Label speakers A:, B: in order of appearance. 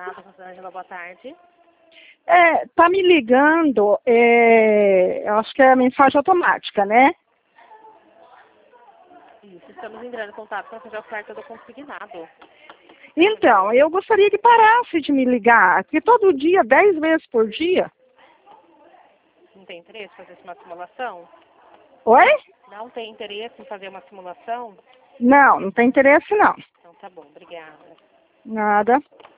A: Nada, Rosângela, boa tarde.
B: Tá me ligando, eu acho que é a mensagem automática, né?
A: Isso, estamos entrando em contato para fazer a oferta do consignado.
B: Então, eu gostaria que parasse de me ligar, que todo dia, 10 vezes por dia.
A: Não tem interesse em fazer uma simulação?
B: Oi?
A: Não tem interesse em fazer uma simulação?
B: Não tem interesse não.
A: Então tá bom, obrigada.
B: Nada.